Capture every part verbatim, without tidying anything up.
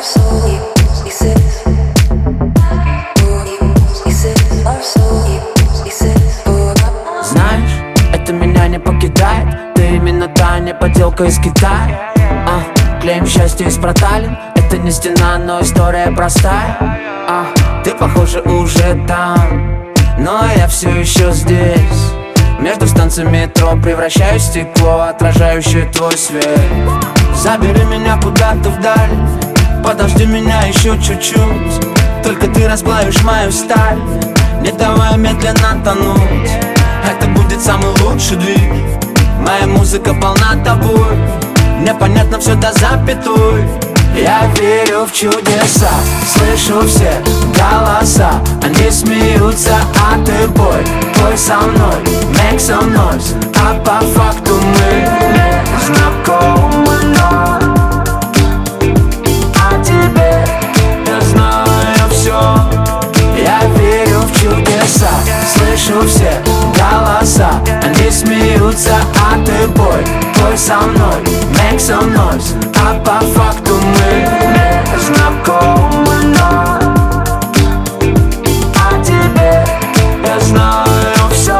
Знаешь, это меня не покидает. Ты именно та не подделка из Китая. а, Клеим счастье из проталин. Это не стена, но история простая. а, Ты, похоже, уже там, но я все еще здесь. Между станциями метро превращаюсь в стекло, отражающее твой свет. Забери меня куда-то вдаль, подожди меня еще чуть-чуть. Только ты расплавишь мою сталь, не давай медленно тонуть. Это будет самый лучший двиг. Моя музыка полна тобой, непонятно все до запятой. Я верю в чудеса, слышу все голоса. Они смеются, а ты бой, бой со мной, make some noise. А по факту мы знакомы, но о тебе я знаю все. Я верю в чудеса, слышу все голоса. Они смеются, а ты бой, бой со мной, make some noise. А по факту мы знакомы, но о тебе я знаю все.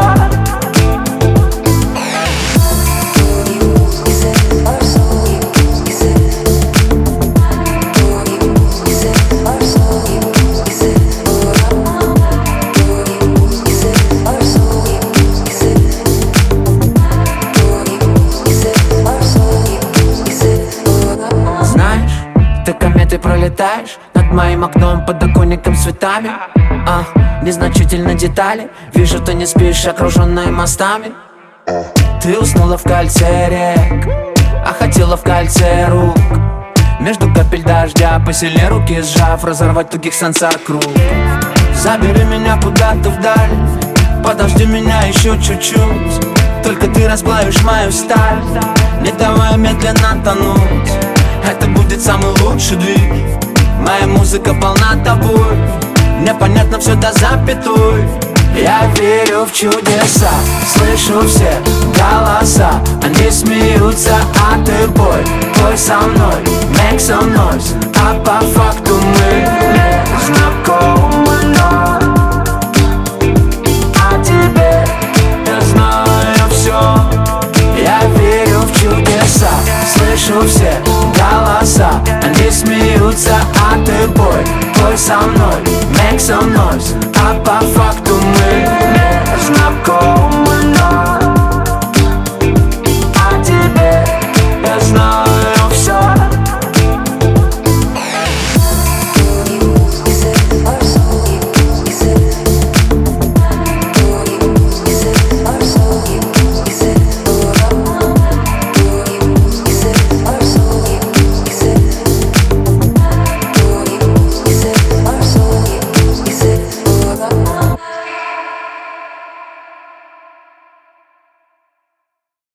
Ты кометой пролетаешь над моим окном, подоконником с цветами. а, Незначительно детали. Вижу, ты не спишь, окруженной мостами. Ты уснула в кольце рек, а хотела в кольце рук. Между капель дождя посильнее руки сжав, разорвать тугих сансар круг. Забери меня куда-то вдаль, подожди меня еще чуть-чуть. Только ты расплавишь мою сталь, не давай медленно тонуть. Это будет самый лучший двиг. Моя музыка полна тобой, непонятно все до запятой. Я верю в чудеса, слышу все голоса. Они смеются, а ты бой, бой со мной, make some noise. А по факту мы знакомы, но о тебе я знаю все. Я верю в чудеса, слышу все голоса. Они смеются, а ты бой, бой со мной, make some noise. А по факту мы знакомы.